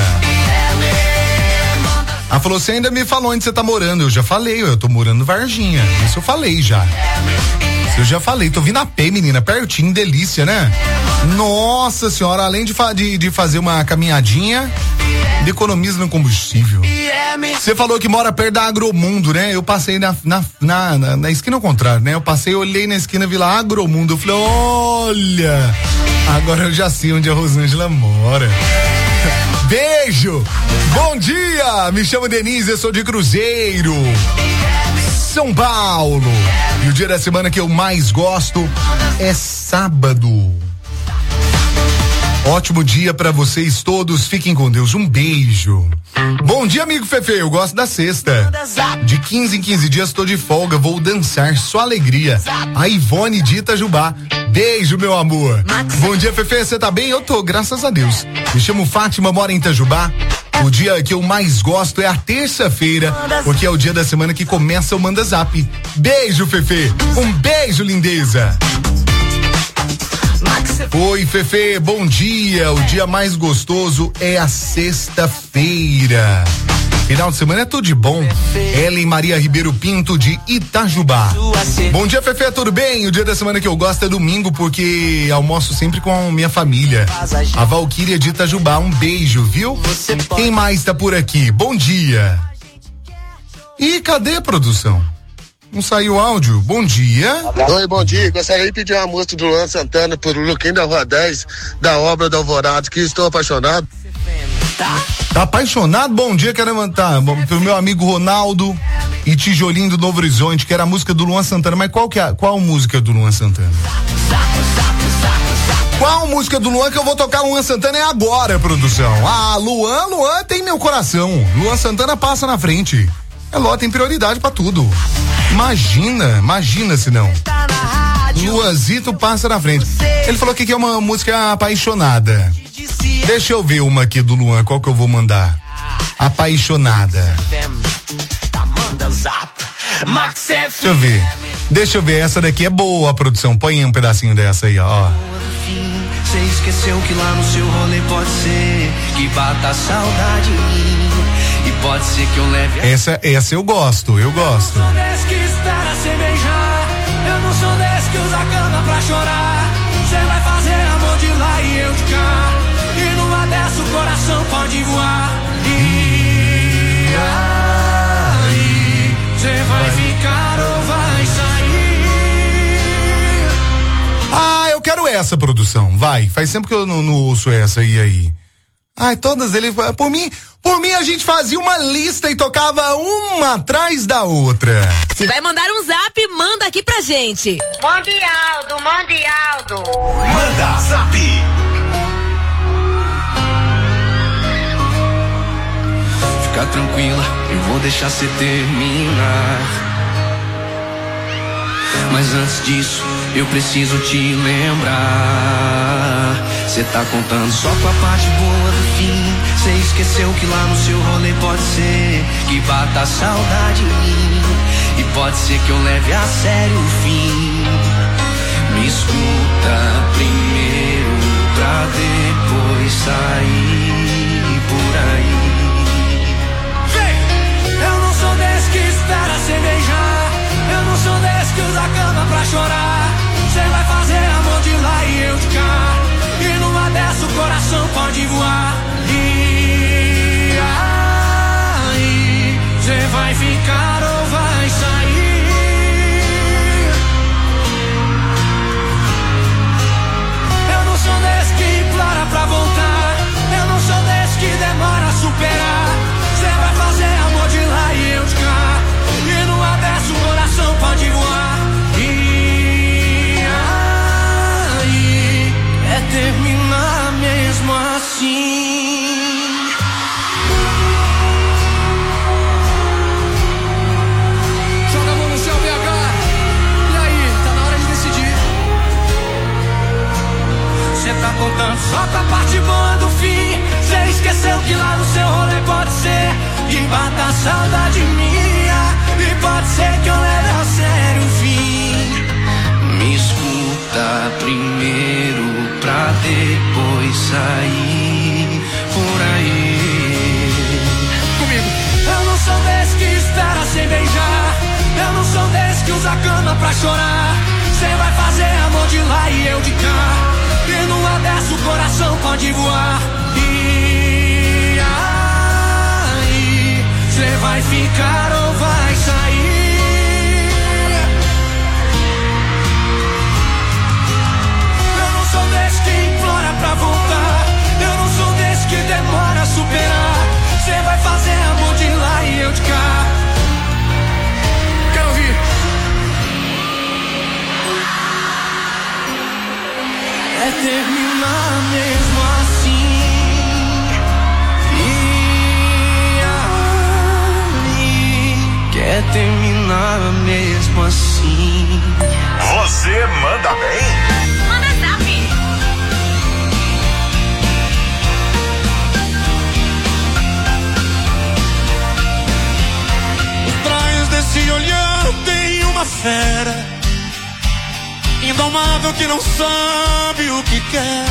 Ela falou, você ainda me falou onde você tá morando. Eu já falei, eu tô morando no Varginha. Isso eu falei já. Isso eu já falei, tô vindo a pé, menina, pertinho, delícia, né? Nossa senhora, além de, fa de, de fazer uma caminhadinha, economiza no combustível. Você falou que mora perto da Agromundo, né? Eu passei na, na, na, na, na esquina ao contrário, né? Eu passei, olhei na esquina, vi lá Agromundo. Eu falei, olha, agora eu já sei onde a Rosângela mora. Beijo! Bom dia! Me chamo Denise, eu sou de Cruzeiro, São Paulo. E o dia da semana que eu mais gosto é sábado. Ótimo dia pra vocês todos, fiquem com Deus, um beijo. Bom dia, amigo Fefe, eu gosto da sexta. De quinze em quinze dias tô de folga, vou dançar, só alegria. A Ivone de Itajubá, beijo, meu amor. Bom dia, Fefe, você tá bem? Eu tô, graças a Deus. Me chamo Fátima, moro em Itajubá. O dia que eu mais gosto é a terça-feira, porque é o dia da semana que começa o Manda Zap. Beijo, Fefe, um beijo, lindeza. Oi, Fefe, bom dia. O dia mais gostoso é a sexta-feira. Final de semana é tudo de bom. Ellen Maria Ribeiro Pinto de Itajubá. Bom dia, Fefe, tudo bem? O dia da semana que eu gosto é domingo, porque almoço sempre com minha família. A Valquíria de Itajubá, um beijo, viu? Quem mais tá por aqui? Bom dia. E cadê a produção? Não saiu o áudio. Bom dia. Oi, bom dia. Gostaria de pedir uma música do Luan Santana por Luquinho da Rua dez, da obra do Alvorado, que estou apaixonado. Tá apaixonado? Bom dia, quero levantar pro meu amigo Ronaldo e Tijolinho do Novo Horizonte, que era a música do Luan Santana. Mas qual que é? Qual a música do Luan Santana? Qual música do Luan que eu vou tocar? Luan Santana é agora, produção. Ah, Luan, Luan tem meu coração. Luan Santana passa na frente. É Ló, tem prioridade pra tudo. Imagina, imagina se não. Luanzito passa na frente. Ele falou que é uma música apaixonada. Deixa eu ver uma aqui do Luan, qual que eu vou mandar? Apaixonada. Deixa eu ver. Deixa eu ver, essa daqui é boa, produção. Põe um pedacinho dessa aí, ó. Você esqueceu que lá no seu rolê pode ser que bata a saudade em mim. E pode ser que eu leve a... Essa, essa eu gosto, eu gosto. Eu não sou desse que espera se beijar. Eu não sou desse que usa cama pra chorar. Você vai fazer amor de lá e eu de cá. E numa dessa o coração pode voar. E aí, você vai ficar ou vai sair? Ah, quero essa, produção. Vai, faz tempo que eu não, não ouço essa e aí. Ai, todas ele, por mim, por mim a gente fazia uma lista e tocava uma atrás da outra. Se vai mandar um zap, manda aqui pra gente. Mande Aldo, mande Aldo. Manda zap. Fica tranquila, eu vou deixar você terminar. Mas antes disso, eu preciso te lembrar. Cê tá contando só com a parte boa do fim. Cê esqueceu que lá no seu rolê pode ser que bata a saudade em mim. E pode ser que eu leve a sério o fim. Me escuta primeiro pra depois sair por aí. Eu não sou desse que espera cê beijar. Eu não sou desse que usa a cama pra chorar. Cê vai fazer amor de lá e eu de cá. E numa dessa o coração pode voar. E aí, cê vai ficar ou vai sair? Eu não sou desse que implora pra voltar. Eu não sou desse que demora a superar. Cê vai fazer amor de lá e eu de cá. E numa dessa o coração pode voar. E aí, é terminar mesmo assim. Joga a mão no céu, B H. E aí, tá na hora de decidir. Cê tá contando só com a parte boa do fim. Cê esqueceu que lá no seu rolê pode ser que bata a saudade minha. E pode ser que eu leve a sério o fim. Me escuta primeiro pra depois sair por aí. Comigo. Eu não sou desse que espera sem beijar. Eu não sou desse que usa a cama pra chorar. Cê vai fazer amor de lá e eu de cá. E numa dessa o coração pode voar. E aí, cê vai ficar ou vai sair? Eu não sou desse que implora pra voltar. Eu não sou desse que demora a superar. Cê vai fazer amor de lá e eu de cá. Quero ouvir. É terminar mesmo assim. Quer terminar mesmo assim. Você manda bem? Manda zap. Por trás desse olhar tem uma fera indomável que não sabe o que quer.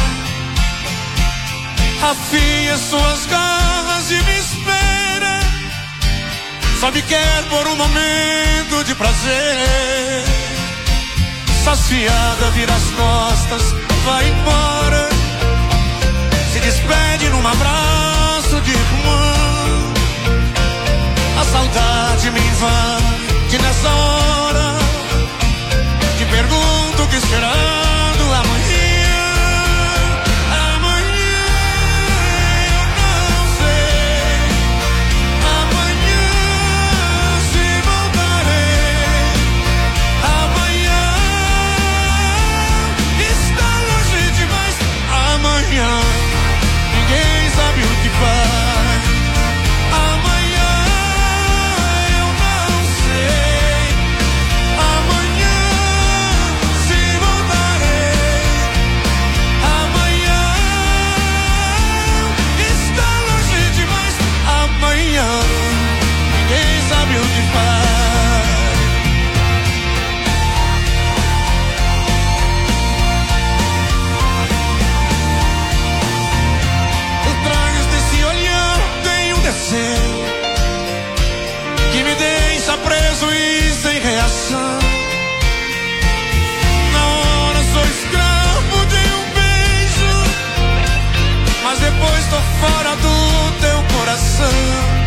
Afia suas garras e me espera. Só me quer por um momento de prazer. Saciada, vira as costas, vai embora. Se despede num abraço de irmã. A saudade me invade nessa hora. Te pergunto o que esperando amanhã. Ninguém sabe o que faz. Amanhã eu não sei. Amanhã se voltarei. Amanhã está longe demais. Amanhã ninguém sabe o que faz. Que me deixa preso e sem reação. Na hora sou escravo de um beijo, mas depois tô fora do teu coração.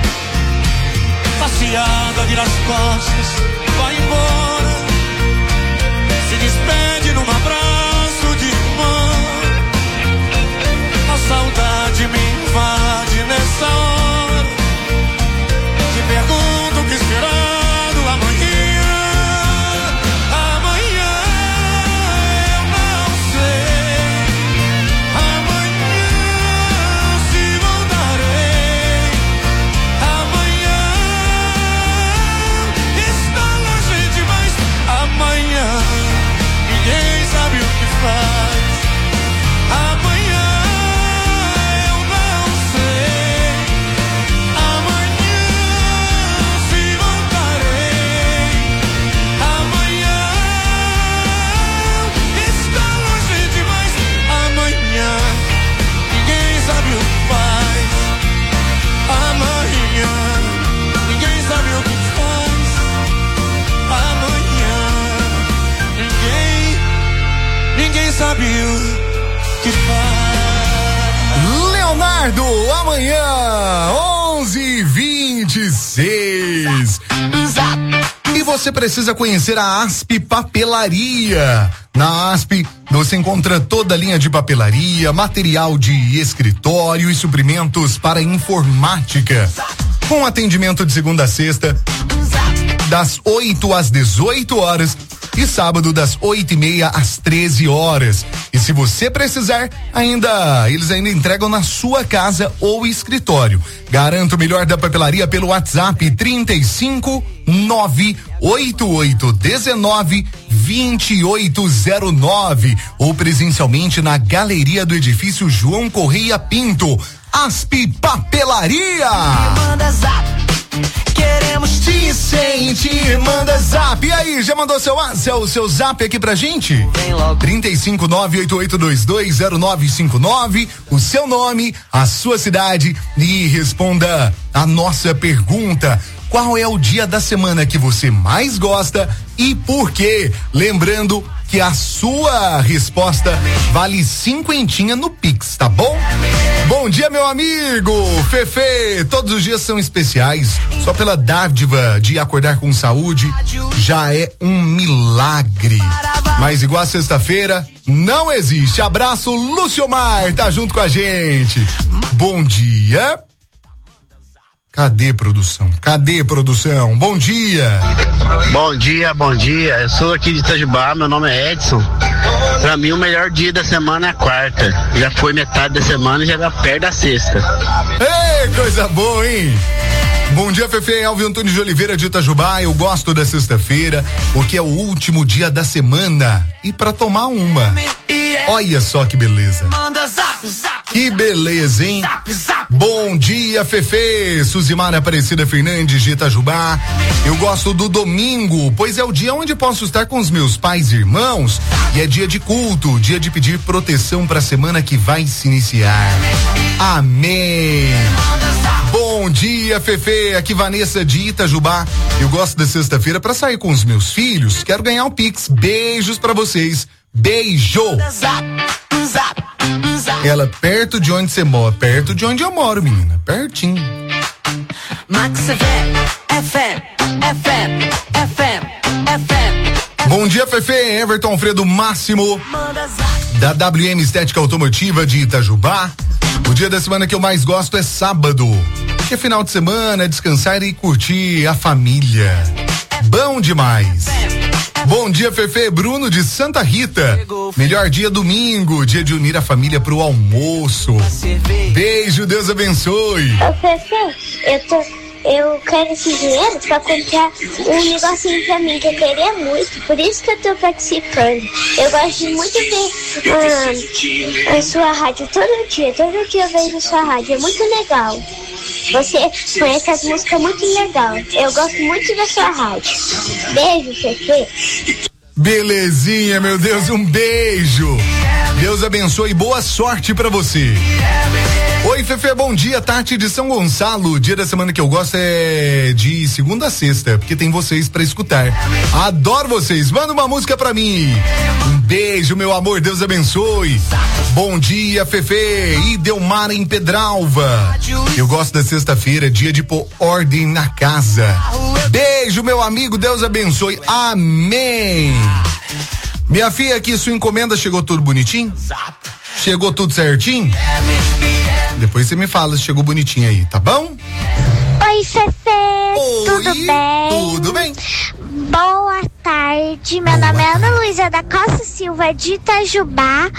Passeada, vira as costas, vai embora. Se despede num abraço de Leonardo, amanhã, onze e vinte e seis. E você precisa conhecer a Asp Papelaria. Na Asp, você encontra toda a linha de papelaria, material de escritório e suprimentos para informática. Com atendimento de segunda a sexta, das oito às dezoito horas e sábado das oito e meia às treze horas. E se você precisar, ainda eles ainda entregam na sua casa ou escritório. Garanta o melhor da papelaria pelo WhatsApp trinta e cinco nove oito oito dezenove vinte e oito zero nove ou presencialmente na galeria do edifício João Correia Pinto. Asp Papelaria. Manda zap. Queremos te sentir, manda zap. E aí, já mandou seu, seu, seu zap aqui pra gente? trinta e cinco nove oito oito dois dois zero nove cinco nove, o seu nome, a sua cidade e responda a nossa pergunta. Qual é o dia da semana que você mais gosta e por quê? Lembrando que a sua resposta vale cinquentinha no Pix, tá bom? Bom dia, meu amigo Fefe, todos os dias são especiais, só pela dádiva de acordar com saúde já é um milagre, mas igual a sexta-feira não existe. Abraço, Lúcio Mar, tá junto com a gente. Bom dia. Cadê produção? Cadê produção? Bom dia. Bom dia, bom dia. Eu sou aqui de Itajubá, meu nome é Edson. Pra mim o melhor dia da semana é a quarta. Já foi metade da semana e já tá perto da sexta. Ei, coisa boa, hein? Bom dia, Fefe. Alvio Antônio de Oliveira de Itajubá. Eu gosto da sexta-feira porque é o último dia da semana e pra tomar uma. Olha só que beleza. Que beleza, hein? Bom dia, Fefe. Suzimara Aparecida Fernandes de Itajubá. Eu gosto do domingo, pois é o dia onde posso estar com os meus pais e irmãos e é dia de culto, dia de pedir proteção para a semana que vai se iniciar. Amém. Bom dia, Fefe. Aqui Vanessa de Itajubá. Eu gosto da sexta-feira para sair com os meus filhos. Quero ganhar um Pix. Beijos para vocês. Beijo. Ela perto de onde você mora, perto de onde eu moro, menina, pertinho. Max F M, F M, F M, F M. Bom dia, Fefe. Everton Alfredo Máximo da W M Estética Automotiva de Itajubá. O dia da semana que eu mais gosto é sábado, porque é final de semana, é descansar e curtir a família. Bom demais. Bom dia, Fefe. Bruno de Santa Rita. Melhor dia domingo, dia de unir a família pro almoço. Beijo, Deus abençoe. Ô, Fefe, eu tô, eu quero esse dinheiro pra comprar um negocinho pra mim que eu queria muito, por isso que eu tô participando. Eu gosto de muito ver ah, a sua rádio todo dia, todo dia eu vejo a sua rádio, é muito legal. Você conhece as músicas muito legal. Eu gosto muito da sua rádio. Beijo, Fefe. Belezinha, meu Deus, um beijo. Deus abençoe e boa sorte pra você. Oi, Fefe, bom dia, Tati de São Gonçalo. O dia da semana que eu gosto é de segunda a sexta, porque tem vocês pra escutar. Adoro vocês, manda uma música pra mim. Um beijo, meu amor, Deus abençoe. Bom dia, Fefe, e Delmar em Pedralva. Eu gosto da sexta-feira, dia de pôr ordem na casa. Beijo, meu amigo, Deus abençoe. Amém. Minha filha aqui, sua encomenda chegou tudo bonitinho? Chegou tudo certinho? Depois você me fala se chegou bonitinho aí, tá bom? Oi, Fefe. Oi, tudo bem? Tudo bem. Boa tarde. Meu Boa nome é tarde. Ana Luísa da Costa Silva de Itajubá.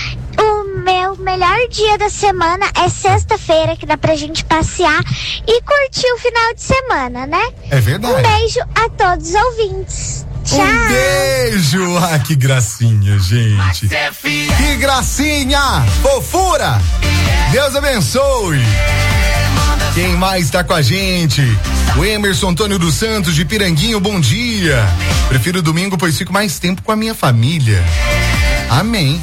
O meu melhor dia da semana é sexta-feira, que dá pra gente passear e curtir o final de semana, né? É verdade. Um beijo a todos os ouvintes. Tchau. Um beijo. Ah, que gracinha, gente. Que gracinha. Fofura. Deus abençoe. Quem mais tá com a gente? O Emerson Antônio dos Santos de Piranguinho, bom dia. Prefiro domingo, pois fico mais tempo com a minha família. Amém.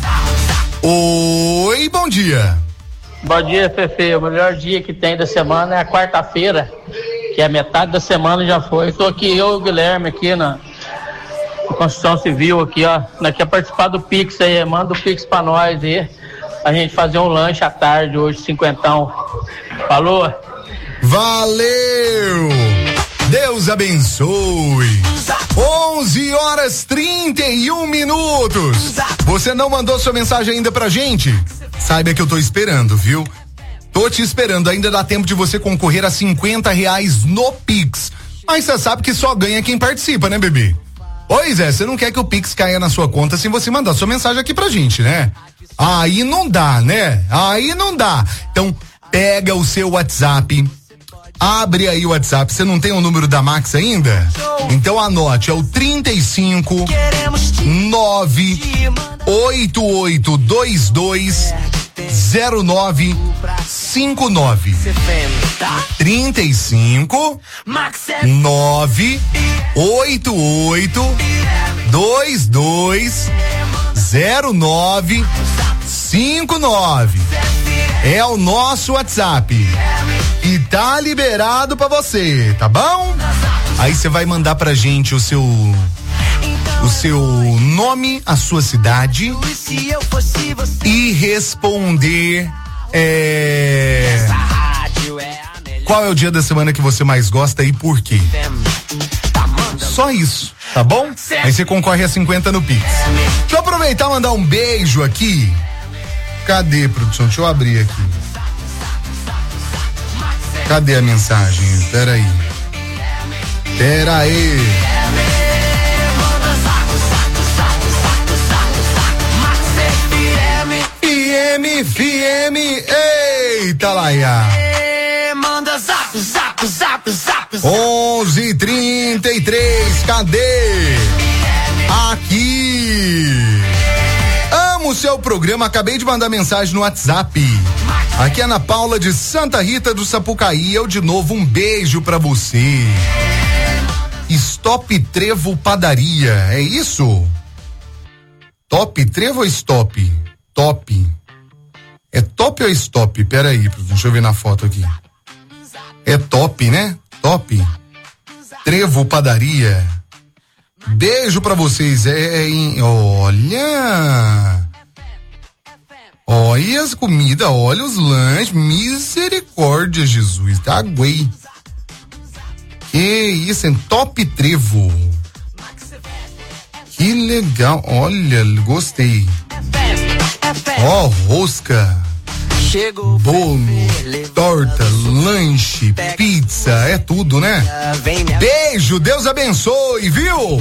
Oi, bom dia. Bom dia, Fefe. O melhor dia que tem da semana é a quarta-feira, que é a metade da semana já foi. Estou aqui, eu e o Guilherme aqui na, Construção Civil aqui, ó. Nós quer participar do Pix aí, manda o Pix pra nós aí. A gente fazer um lanche à tarde hoje, cinquentão. Falou? Valeu! Deus abençoe. onze horas trinta e um minutos. Você não mandou sua mensagem ainda pra gente? Saiba que eu tô esperando, viu? Tô te esperando, ainda dá tempo de você concorrer a cinquenta reais no Pix. Mas você sabe que só ganha quem participa, né, bebê? Pois é, você não quer que o Pix caia na sua conta sem você mandar sua mensagem aqui pra gente, né? Aí não dá, né? Aí não dá. Então, pega o seu WhatsApp, abre aí o WhatsApp. Você não tem o número da Max ainda? Então anote, é o trinta e cinco, nove, oito oito dois dois, zero nove cinco nove. trinta e cinco, nove, oito oito dois dois, zero nove cinco nove. É o nosso WhatsApp e tá liberado pra você, tá bom? Aí você vai mandar pra gente o seu o seu nome, a sua cidade e responder é, qual é o dia da semana que você mais gosta e por quê. Só isso, tá bom? Aí você concorre a cinquenta no Pix. Deixa eu aproveitar e mandar um beijo aqui. Cadê, produção? Deixa eu abrir aqui. Cadê a mensagem? Pera aí. Pera aí. I M F M, eita laia. Manda zap, zap, zap, zap, zap. onze e trinta e três, cadê? Aqui. Amo o seu programa, acabei de mandar mensagem no WhatsApp. Aqui é Ana Paula de Santa Rita do Sapucaí, eu de novo, um beijo pra você. Stop Trevo Padaria, é isso? Top Trevo ou Stop? Top. É top ou stop? Pera aí, deixa eu ver na foto aqui. É top, né? Top. Trevo Padaria. Beijo pra vocês. É, é em, olha. Olha as comidas, olha os lanches. Misericórdia, Jesus. Tá aguei. Que isso, é Top Trevo. Que legal. Olha, gostei. Ó, oh, rosca, bolo, torta, lanche, pizza, é tudo, né? Beijo, Deus abençoe, viu?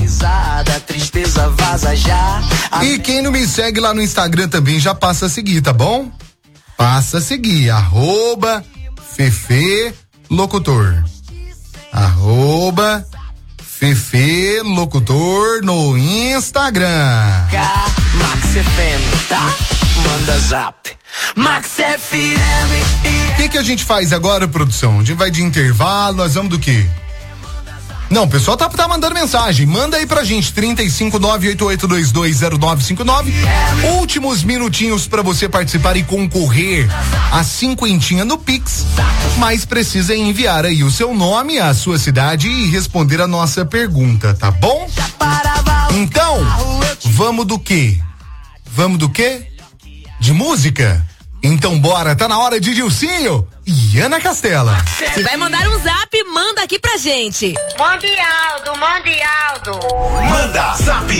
E quem não me segue lá no Instagram também já passa a seguir, tá bom? Passa a seguir, arroba Fefe Locutor. Arroba Fefe Locutor no Instagram. Max F M, tá? Manda zap. Max F M. O que que a gente faz agora, produção? A gente vai de intervalo, nós vamos do quê? Não, o pessoal tá, tá mandando mensagem. Manda aí pra gente, trinta e cinco, nove oito oito dois dois zero nove cinco nove. Últimos minutinhos pra você participar e concorrer a cinquentinha no Pix. Mas precisa enviar aí o seu nome, a sua cidade e responder a nossa pergunta, tá bom? Então, vamos do quê? Vamos do quê? De música? Então bora, tá na hora de Dilcinho e Ana Castela. Se vai mandar um zap, manda aqui pra gente. Mande Aldo, mande Aldo. Manda zap.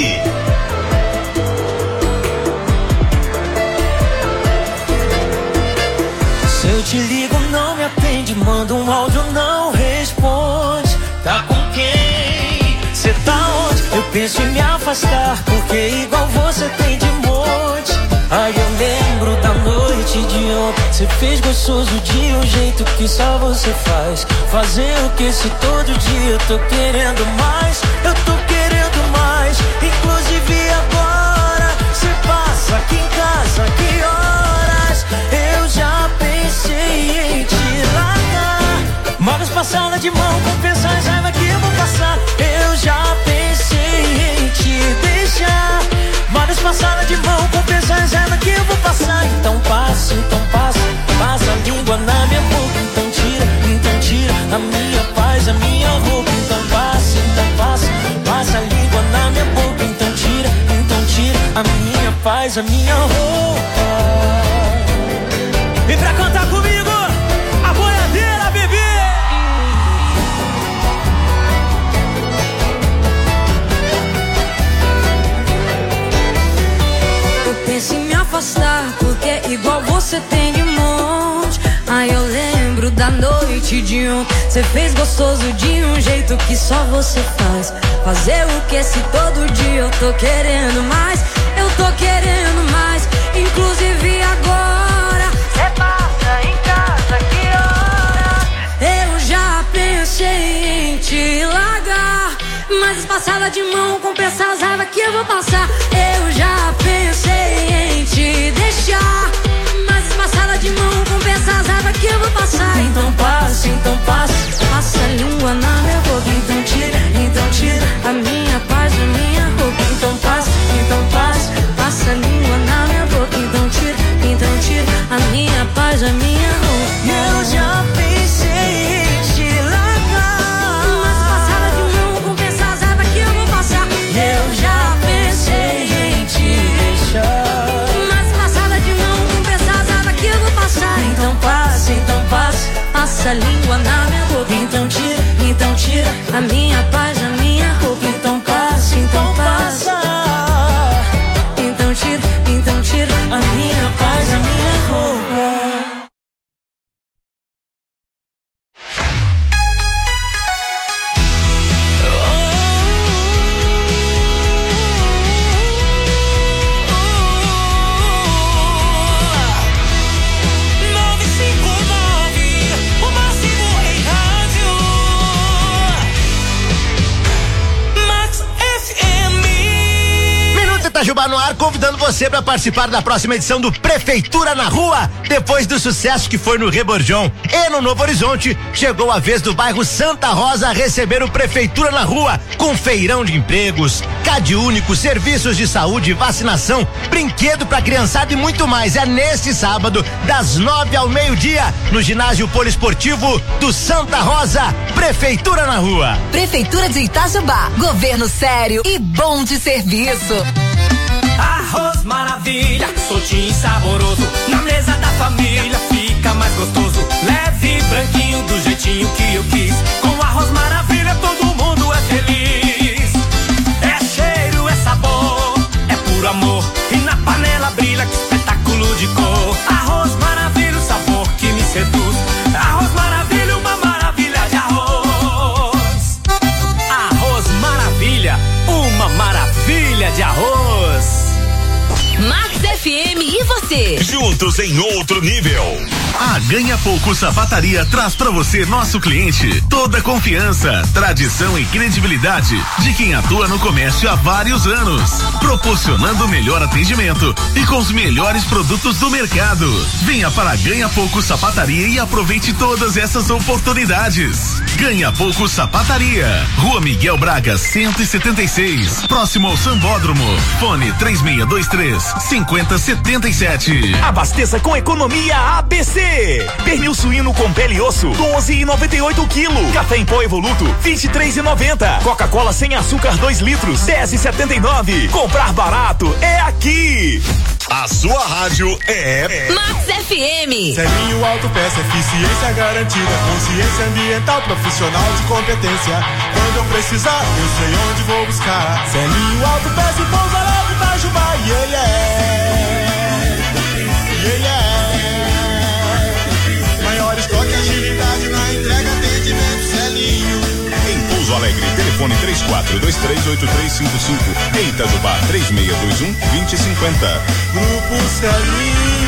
Se eu te ligo, não me atende, manda um áudio, não responde. Tá com quem? Cê tá onde? Eu penso em me afastar, porque igual você tem de monte. Ai, eu lembro da noite de ontem. Cê fez gostoso de um jeito que só você faz. Fazer o que se todo dia eu tô querendo mais. Eu tô querendo mais. Inclusive agora cê passa aqui em casa, que horas? Eu já pensei em te largar. Mágoas passadas de mão, compensar a raiva que eu vou passar. Eu já pensei em te deixar. Mágoas passadas de mão, compensar a raiva que eu vou passar. Então passa, então passa, passa a língua na minha boca. Então tira, então tira a minha paz, a minha roupa. Então passa, então passa, passa paz a minha roupa. Vem pra cantar comigo, a boiadeira, bebê. Eu penso em me afastar, porque igual você tem de monte. Aí eu lembro da noite de ontem. Cê fez gostoso de um jeito que só você faz. Fazer o que se todo dia eu tô querendo mais. Eu tô querendo mais, inclusive agora. Cê passa em casa, que hora? Eu já pensei em te largar, mas passada de mão compensa as raivas que eu vou passar. Eu já pensei em te deixar, mas passada de mão compensa as raivas que eu vou passar. Então passa, então passa, passa a língua na minha boca. Então tira, então tira a minha paz da minha roupa. Então passa, então passa, passa a língua na minha boca. Então tira, então tira a minha paz da minha roupa. Eu já pensei em te largar, mas passada de mão compensa as raivas que eu vou passar. Eu já pensei em te deixar, mas passada de mão compensa as raivas que eu vou passar. então passa, então passa, passa a língua na minha boca. então tira, então tira a minha paz da minha roupa. Então passa, então passa, então tira, então tira a minha paz da minha roupa. Itajubá no ar, convidando você para participar da próxima edição do Prefeitura na Rua. Depois do sucesso que foi no Reborjão e no Novo Horizonte, chegou a vez do bairro Santa Rosa receber o Prefeitura na Rua, com feirão de empregos, Cade Único, serviços de saúde, vacinação, brinquedo para criançada e muito mais. É neste sábado, das nove ao meio-dia, no ginásio poliesportivo do Santa Rosa. Prefeitura na Rua. Prefeitura de Itajubá, governo sério e bom de serviço. Arroz maravilha, soltinho e saboroso, na mesa da família fica mais gostoso. Leve, branquinho, do jeitinho que eu quis. Com arroz maravilha todo mundo é feliz. É cheiro, é sabor, é puro amor. E na panela brilha, que espetáculo de cor. Arroz maravilha, o sabor que me seduz. Arroz maravilha, uma maravilha de arroz. Arroz maravilha, uma maravilha de arroz. Max F M e você. Juntos em outro nível. A Ganha Pouco Sapataria traz pra você, nosso cliente, toda a confiança, tradição e credibilidade de quem atua no comércio há vários anos, proporcionando o melhor atendimento e com os melhores produtos do mercado. Venha para a Ganha Pouco Sapataria e aproveite todas essas oportunidades. Ganha Pouco Sapataria, Rua Miguel Braga cento e setenta e seis, próximo ao Sambódromo. Fone três seis dois três, cinco zero sete sete. Abasteça com economia A B C. Pernil suíno com pele e osso, doze e noventa e oito quilo. Café em pó Evoluto, vinte e três e noventa. Coca-Cola sem açúcar dois litros, dez e setenta e nove. Comprar barato é aqui. A sua rádio é Max F M. Celinho Autopeça, eficiência garantida, consciência ambiental, profissional de competência. Quando eu precisar, eu sei onde vou buscar. Celinho Autopeça e Pouso Alegre, Itajubá, e ele é, e ele é. Maior estoque, agilidade na entrega, atendimento, Celinho. Em Pouso Alegre, telefone três quatro dois três oito três cinco cinco. Em Itajubá, três seis dois um, dois zero cinco zero. Grupo Celinho.